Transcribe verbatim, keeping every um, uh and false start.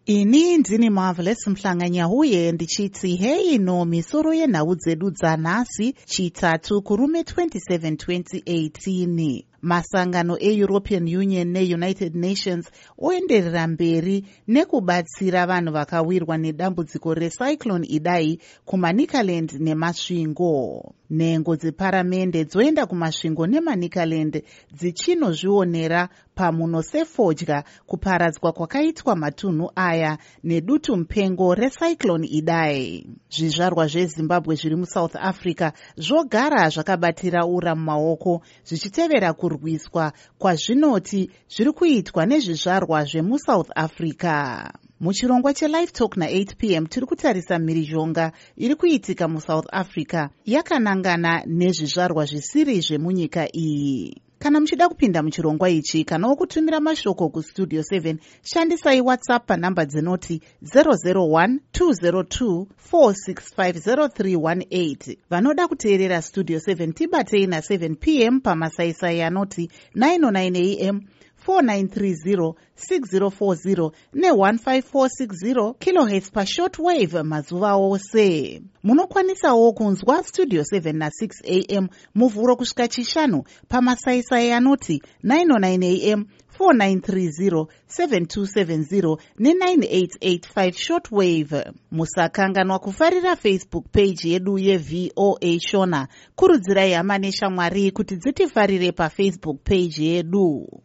Ini ndini Marvelous Mhlanganyahuye ndichiti hei no misoro yenhau dzedu dzanhasi chitatu kurume twenty-seven twenty eighteen. Masangano e-European Union ne-United Nations oenderera mberi nekubatsira vanhu vakawirwa nedambudziko recyclone Idai kumaNicaland nemasvingo. Nhengo dzeparamende dzoenda kumasvingo nemanikaland dzichinozvionera pamuno sefodya kuparadzwa kwakaitwa matunhu aya nedutu mupengo recyclone Idai. Zvizvarwa zveZimbabwe zviri muSouth Africa zvogara zvakabatira ura mumaoko zvichitevera kurwiswa kwazvinoti zviri kuitwa nezvizvarwa zvemuSouth Africa. Muchirongwa cheLive Talk na-eight p m tiri kutarisa mhirizhonga iri kuitika muSouth Africa yakanangana nezvizvarwa zvisiri zvemunyika iyi. Kana muchida kupinda muchirongwa ichi kana wokutumira mashoko kustudio seven, shandisai WhatsApp panhamba dzinoti zero zero one two zero two four six five zero three one eight. Vanoda kuteerera Studio seven tibatei na seven p m pamasaisai anoti nine oh nine a m four nine three zero six zero four zero ne one five four six zero kilohertz pa shortwave mazuva ose. Munokwanisawo kunzwa Studio seven na six a m muvhuro kusvika chishanu pamasaisai anoti nine oh nine a m four nine three zero seven two seven zero ne nine eight eight five shortwave. Musakanganwa kufarira Facebook page yedu yeV O A Shona. Kurudzirai hama neshamwari kuti dzitifarire paFacebook page yedu.